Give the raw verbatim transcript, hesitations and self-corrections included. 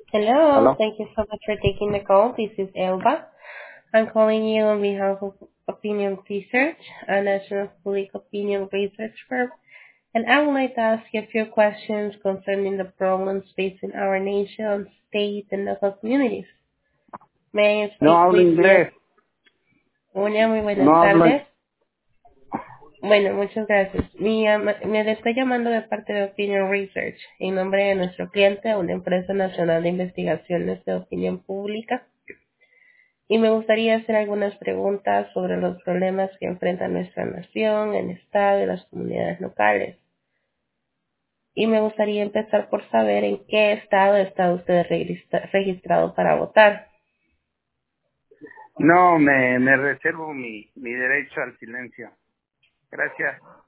Hello. ¿Aló? Thank you so much for taking the call. This is Elba. I'm calling you on behalf of Opinion Research, a national public opinion research firm, and I would like to ask you a few questions concerning the problems facing our nation, state, and local communities. May I No speak hablo with Miss inglés. Uña? Muy No buenas hablo. tardes. Bueno, muchas gracias. Mi llama- me le estoy llamando de parte de Opinion Research, en nombre de nuestro cliente, una empresa nacional de investigaciones de opinión pública. Y me gustaría hacer algunas preguntas sobre los problemas que enfrenta nuestra nación, el Estado y las comunidades locales. Y me gustaría empezar por saber en qué estado está usted registra- registrado para votar. No, me, me reservo mi, mi derecho al silencio. Gracias.